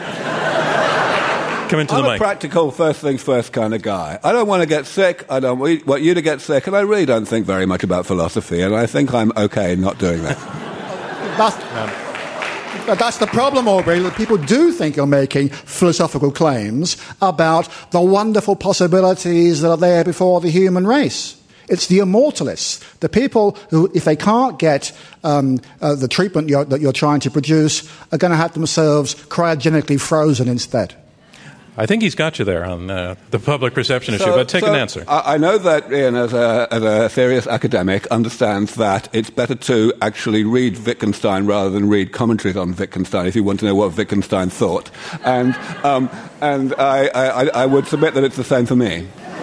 Come into I'm the a mic. practical, first things first kind of guy. I don't want to get sick. I don't want you to get sick. And I really don't think very much about philosophy. And I think I'm okay not doing that. That's, um, that's the problem, Aubrey, that people do think you're making philosophical claims about the wonderful possibilities that are there before the human race. It's the immortalists, the people who, if they can't get um, uh, the treatment you're, that you're trying to produce, are going to have themselves cryogenically frozen instead. I think he's got you there on uh, the public perception so, issue, but take so an answer. I, I know that Ian, as a, as a serious academic, understands that it's better to actually read Wittgenstein rather than read commentaries on Wittgenstein if you want to know what Wittgenstein thought. And, um, and I, I, I would submit that it's the same for me.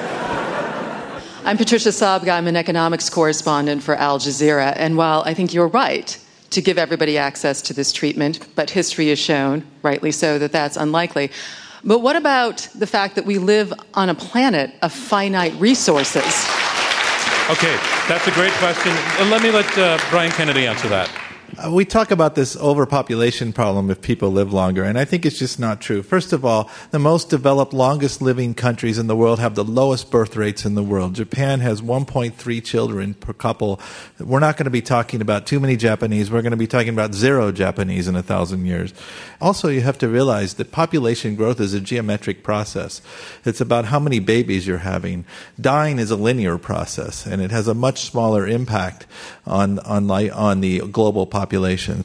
I'm Patricia Sabga. I'm an economics correspondent for Al Jazeera. And while I think you're right to give everybody access to this treatment, but history has shown, rightly so, that that's unlikely. But what about the fact that we live on a planet of finite resources? Okay, that's a great question. Let me let uh, Brian Kennedy answer that. Uh, we talk about this overpopulation problem if people live longer, and I think it's just not true. First of all, the most developed, longest living countries in the world have the lowest birth rates in the world. Japan has one point three children per couple. We're not going to be talking about too many Japanese. We're going to be talking about zero Japanese in a thousand years. Also, you have to realize that population growth is a geometric process. It's about how many babies you're having. Dying is a linear process, and it has a much smaller impact on on, on the global population. population.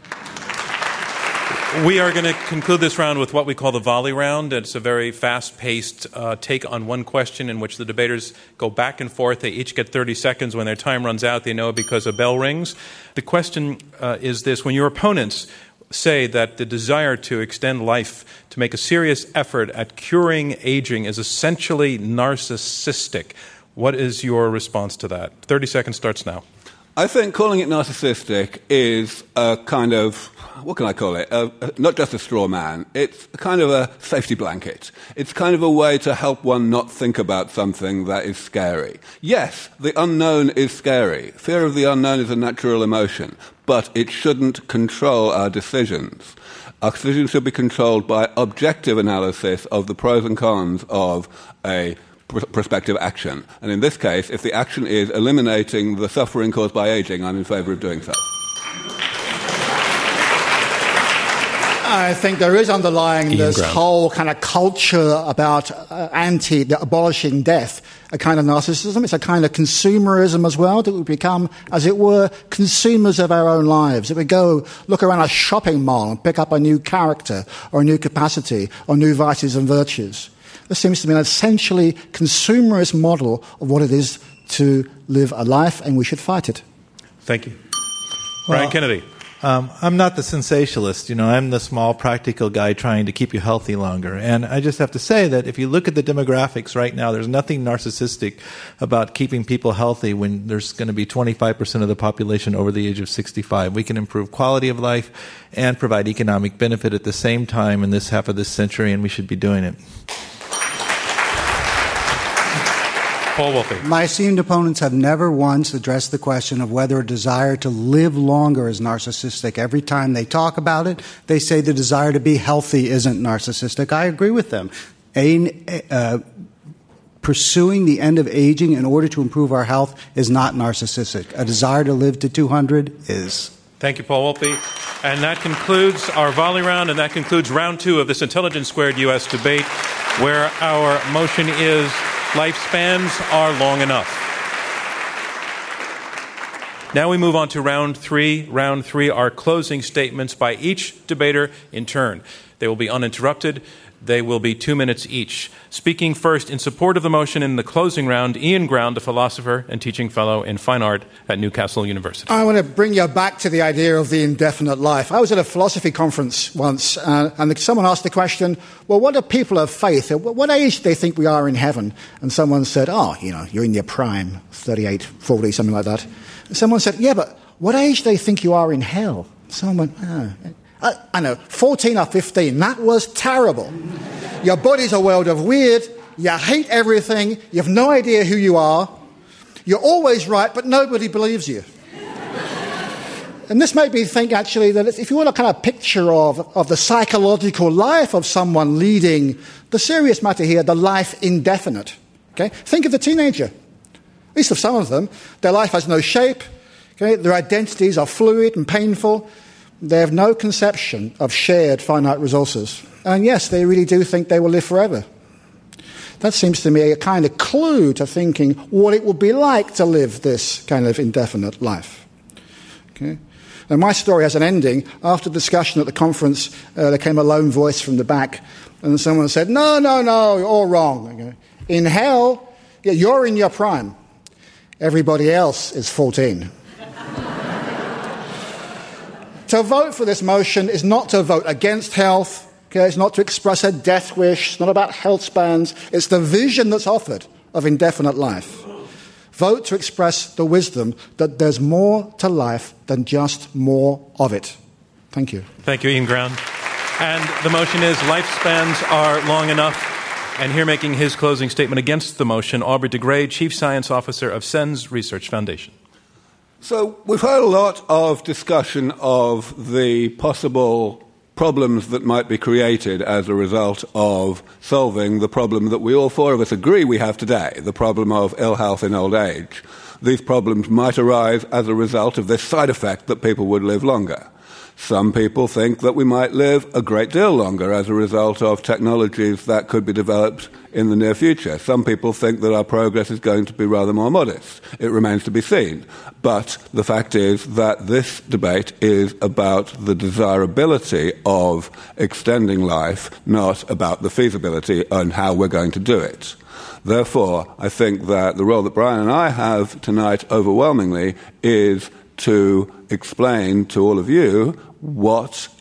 We are going to conclude this round with what we call the volley round. It's a very fast-paced uh, take on one question in which the debaters go back and forth. They each get thirty seconds. When their time runs out, they know it because a bell rings. The question uh, is this. When your opponents say that the desire to extend life, to make a serious effort at curing aging, is essentially narcissistic. What is your response to that? thirty seconds starts now. I think calling it narcissistic is a kind of, what can I call it? Uh, not just a straw man. It's kind of a safety blanket. It's kind of a way to help one not think about something that is scary. Yes, the unknown is scary. Fear of the unknown is a natural emotion, but it shouldn't control our decisions. Our decisions should be controlled by objective analysis of the pros and cons of a prospective action. And in this case, if the action is eliminating the suffering caused by aging, I'm in favour of doing so. I think there is underlying Ian this Grant. whole kind of culture about uh, anti, the abolishing death, a kind of narcissism. It's a kind of consumerism as well, that we become, as it were, consumers of our own lives. That we go look around a shopping mall and pick up a new character or a new capacity or new vices and virtues. This seems to be an essentially consumerist model of what it is to live a life, and we should fight it. Thank you. Brian well, Kennedy. Um, I'm not the sensationalist. You know, I'm the small, practical guy trying to keep you healthy longer. And I just have to say that if you look at the demographics right now, there's nothing narcissistic about keeping people healthy when there's going to be twenty-five percent of the population over the age of sixty-five. We can improve quality of life and provide economic benefit at the same time in this half of this century, and we should be doing it. Paul Wolpe. My esteemed opponents have never once addressed the question of whether a desire to live longer is narcissistic. Every time they talk about it, they say the desire to be healthy isn't narcissistic. I agree with them. A, uh, pursuing the end of aging in order to improve our health is not narcissistic. A desire to live to two hundred is. Thank you, Paul Wolpe. And that concludes our volley round, and that concludes round two of this Intelligence Squared U S debate, where our motion is lifespans are long enough. Now we move on to round three. Round three are closing statements by each debater in turn. They will be uninterrupted. They will be two minutes each. Speaking first in support of the motion in the closing round, Ian Ground, a philosopher and teaching fellow in fine art at Newcastle University. I want to bring you back to the idea of the indefinite life. I was at a philosophy conference once, uh, and someone asked the question, well, what are people of faith? At what age do they think we are in heaven? And someone said, oh, you know, you're in your prime, thirty-eight, forty, something like that. And someone said, yeah, but what age do they think you are in hell? Someone went, oh. I, I know, fourteen or fifteen. That was terrible. Your body's a world of weird. You hate everything. You have no idea who you are. You're always right, but nobody believes you. And this made me think, actually, that if you want a kind of picture of, of the psychological life of someone leading the serious matter here, the life indefinite. Okay? Think of the teenager. At least of some of them. Their life has no shape. Okay? Their identities are fluid and painful. They have no conception of shared finite resources. And yes, they really do think they will live forever. That seems to me a kind of clue to thinking what it would be like to live this kind of indefinite life. Okay? And my story has an ending. After discussion at the conference, uh, there came a lone voice from the back, and someone said, no, no, no, you're all wrong. Okay? In hell, yeah, you're in your prime. Everybody else is fourteen. To vote for this motion is not to vote against health. Okay, it's not to express a death wish. It's not about health spans. It's the vision that's offered of indefinite life. Vote to express the wisdom that there's more to life than just more of it. Thank you. Thank you, Ian Ground. And the motion is lifespans are long enough. And here making his closing statement against the motion, Aubrey de Grey, Chief Science Officer of SENS Research Foundation. So we've heard a lot of discussion of the possible problems that might be created as a result of solving the problem that we all four of us agree we have today, the problem of ill health in old age. These problems might arise as a result of this side effect that people would live longer. Some people think that we might live a great deal longer as a result of technologies that could be developed in the near future. Some people think that our progress is going to be rather more modest. It remains to be seen. But the fact is that this debate is about the desirability of extending life, not about the feasibility and how we're going to do it. Therefore, I think that the role that Brian and I have tonight overwhelmingly is to explain to all of you what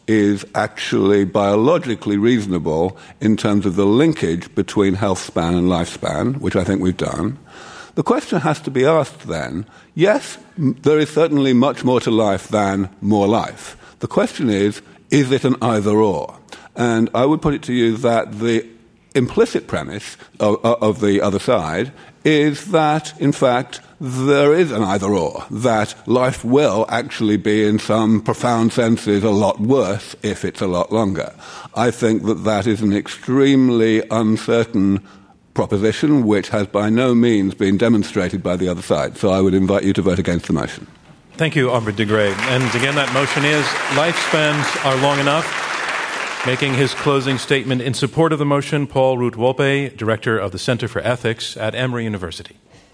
is actually biologically reasonable in terms of the linkage between health span and lifespan, which I think we've done. The question has to be asked then, yes, there is certainly much more to life than more life. The question is, is it an either-or? And I would put it to you that the implicit premise of, of the other side is that, in fact, there is an either-or, that life will actually be, in some profound senses, a lot worse if it's a lot longer. I think that that is an extremely uncertain proposition, which has by no means been demonstrated by the other side. So I would invite you to vote against the motion. Thank you, Aubrey de Grey. And again, that motion is lifespans are long enough. Making his closing statement in support of the motion, Paul Root-Wolpe, director of the Center for Ethics at Emory University.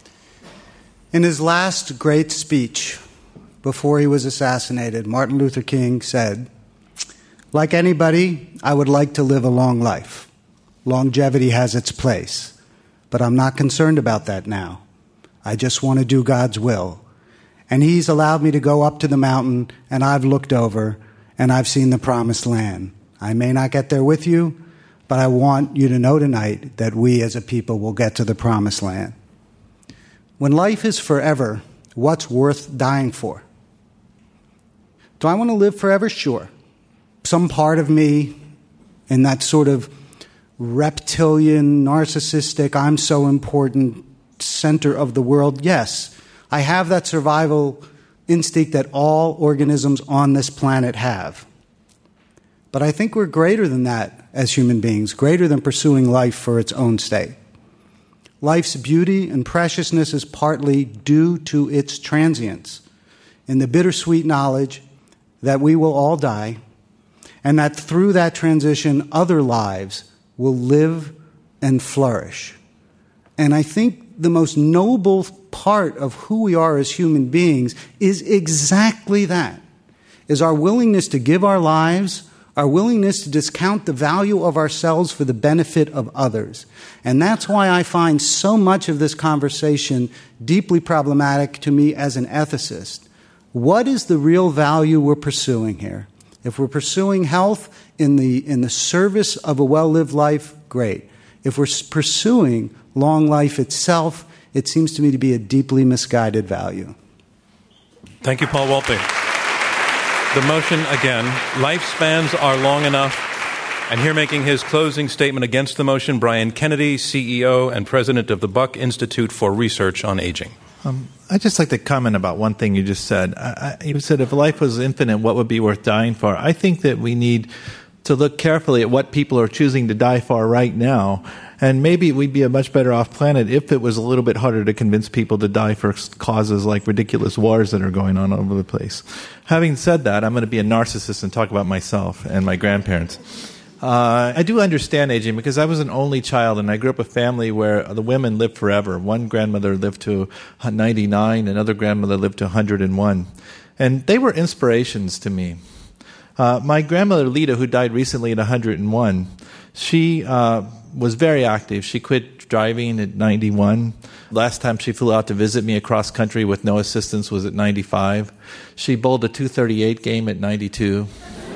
In his last great speech before he was assassinated, Martin Luther King said, "Like anybody, I would like to live a long life. Longevity has its place, but I'm not concerned about that now. I just want to do God's will. And he's allowed me to go up to the mountain, and I've looked over, and I've seen the promised land. I may not get there with you, but I want you to know tonight that we as a people will get to the promised land." When life is forever, what's worth dying for? Do I want to live forever? Sure. Some part of me in that sort of reptilian, narcissistic, I'm so important center of the world, yes. I have that survival instinct that all organisms on this planet have. But I think we're greater than that as human beings, greater than pursuing life for its own sake. Life's beauty and preciousness is partly due to its transience, in the bittersweet knowledge that we will all die, and that through that transition, other lives will live and flourish. And I think the most noble part of who we are as human beings is exactly that, is our willingness to give our lives, our willingness to discount the value of ourselves for the benefit of others. And that's why I find so much of this conversation deeply problematic to me as an ethicist. What is the real value we're pursuing here? If we're pursuing health in the, in the service of a well-lived life, great. If we're pursuing long life itself, it seems to me to be a deeply misguided value. Thank you, Paul Wolpe. The motion, again, lifespans are long enough. And here making his closing statement against the motion, Brian Kennedy, C E O and president of the Buck Institute for Research on Aging. Um, I'd just like to comment about one thing you just said. I, I, you said if life was infinite, what would be worth dying for? I think that we need to look carefully at what people are choosing to die for right now. And maybe we'd be a much better off planet if it was a little bit harder to convince people to die for causes like ridiculous wars that are going on all over the place. Having said that, I'm going to be a narcissist and talk about myself and my grandparents. Uh, I do understand aging because I was an only child and I grew up in a family where the women lived forever. One grandmother lived to ninety-nine, another grandmother lived to one hundred and one. And they were inspirations to me. Uh, my grandmother, Lita, who died recently at one hundred and one, she uh, was very active. She quit driving at ninety-one. Last time she flew out to visit me across country with no assistance was at ninety-five. She bowled a two thirty-eight game at ninety-two.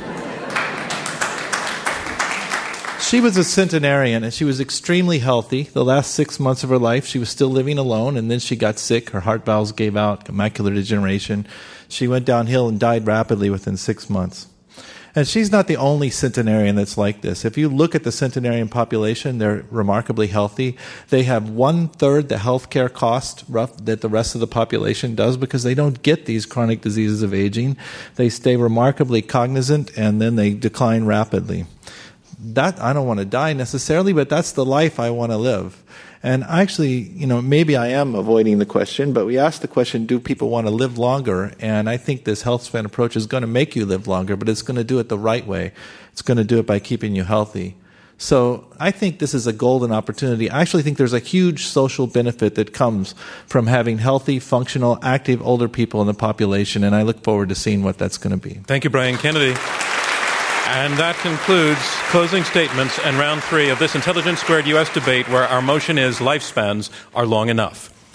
She was a centenarian, and she was extremely healthy. The last six months of her life, she was still living alone, and then she got sick. Her heart valves gave out, macular degeneration. She went downhill and died rapidly within six months. And she's not the only centenarian that's like this. If you look at the centenarian population, they're remarkably healthy. They have one-third the health care cost rough, that the rest of the population does because they don't get these chronic diseases of aging. They stay remarkably cognizant, and then they decline rapidly. That I don't want to die necessarily, but that's the life I want to live. And actually, you know, maybe I am avoiding the question, but we asked the question, do people want to live longer? And I think this health span approach is going to make you live longer, but it's going to do it the right way. It's going to do it by keeping you healthy. So I think this is a golden opportunity. I actually think there's a huge social benefit that comes from having healthy, functional, active older people in the population, and I look forward to seeing what that's going to be. Thank you, Brian Kennedy. And that concludes closing statements and round three of this Intelligence Squared U S debate where our motion is lifespans are long enough.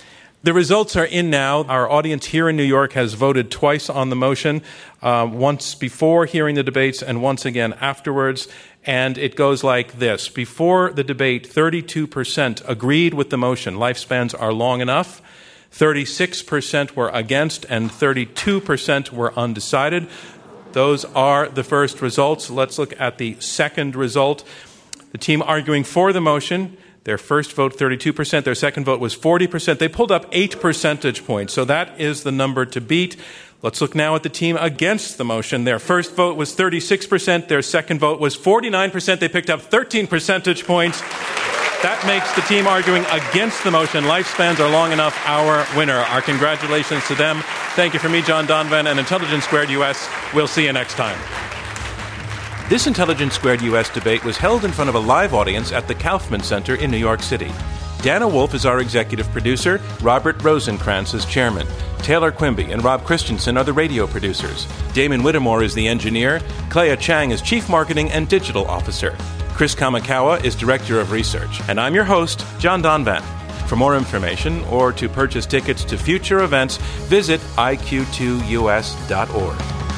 The results are in now. Our audience here in New York has voted twice on the motion, uh, once before hearing the debates and once again afterwards. And it goes like this. Before the debate, thirty-two percent agreed with the motion, lifespans are long enough. thirty-six percent were against, and thirty-two percent were undecided. Those are the first results. Let's look at the second result. The team arguing for the motion, their first vote, thirty-two percent. Their second vote was forty percent. They pulled up eight percentage points. So that is the number to beat. Let's look now at the team against the motion. Their first vote was thirty-six percent. Their second vote was forty-nine percent. They picked up thirteen percentage points. That makes the team arguing against the motion, lifespans are long enough, our winner. Our congratulations to them. Thank you from me, John Donvan, and Intelligence Squared U S. We'll see you next time. This Intelligence Squared U S debate was held in front of a live audience at the Kaufman Center in New York City. Dana Wolf is our executive producer. Robert Rosenkrantz is chairman. Taylor Quimby and Rob Christensen are the radio producers. Damon Whittemore is the engineer. Clea Chang is chief marketing and digital officer. Chris Kamikawa is director of research. And I'm your host, John Donvan. For more information or to purchase tickets to future events, visit I Q two U S dot org.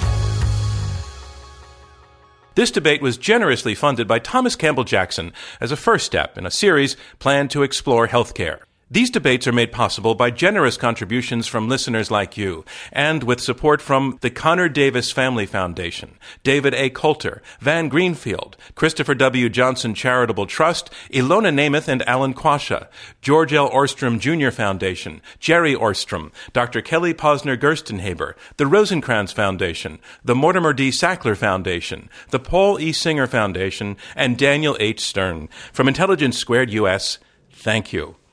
This debate was generously funded by Thomas Campbell Jackson as a first step in a series planned to explore healthcare. These debates are made possible by generous contributions from listeners like you, and with support from the Connor Davis Family Foundation, David A. Coulter, Van Greenfield, Christopher W. Johnson Charitable Trust, Ilona Namath and Alan Quasha, George L. Orstrom Junior Foundation, Jerry Orstrom, Doctor Kelly Posner Gerstenhaber, the Rosenkrantz Foundation, the Mortimer D. Sackler Foundation, the Paul E. Singer Foundation, and Daniel H. Stern. From Intelligence Squared U S, thank you.